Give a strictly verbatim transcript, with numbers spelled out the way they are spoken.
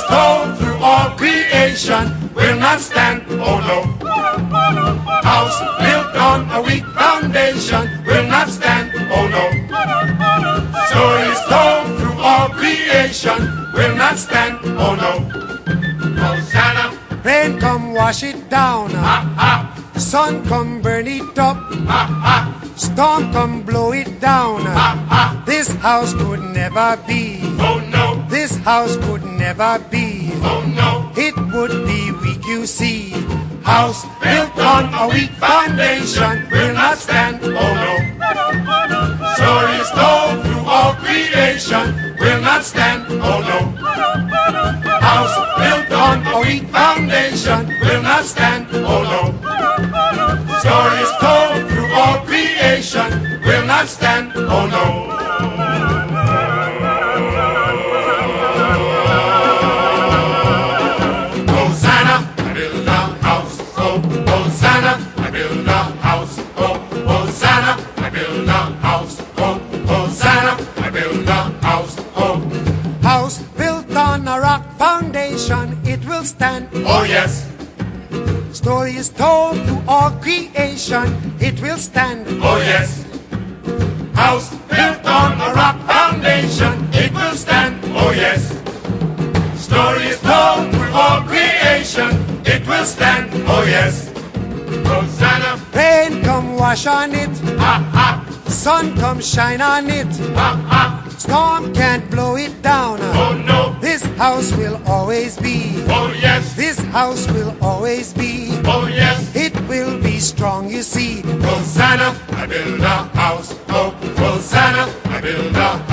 is told through all creation will not stand, oh no. House built on a weak foundation will not stand, oh no. Stories told through all creation will not stand, oh no. Hosanna. Rain come wash it down, Ha ha. sun come burn it up, Ha ha. storm come blow it down. Ha ha. This house could never be, Oh no. this house could never be. Oh no. It would be weak, you see. House built on a weak foundation will not stand, oh no. Stories told through all creation will not stand, oh no. House built on a weak foundation will not stand, oh no. Stories told through all creation will not stand, oh no. Hosanna, I build a house, oh, Hosanna, I build a house, oh, Hosanna, I build a house, oh, Hosanna, I build a house, oh. House built on a rock foundation, it will stand. Oh yes, Story is told through all creation, it will stand. oh yes. House built on a rock foundation, it will stand, oh yes. Stories told through all creation, it will stand, oh yes. Hosanna, Rain come wash on it, ha ha, sun come shine on it, ha ha, storm can't blow it down. oh no, This house will always be, oh yes, this house will always be. oh yes. It will be strong, you see. Hosanna, I build a house, oh, Hosanna, I build a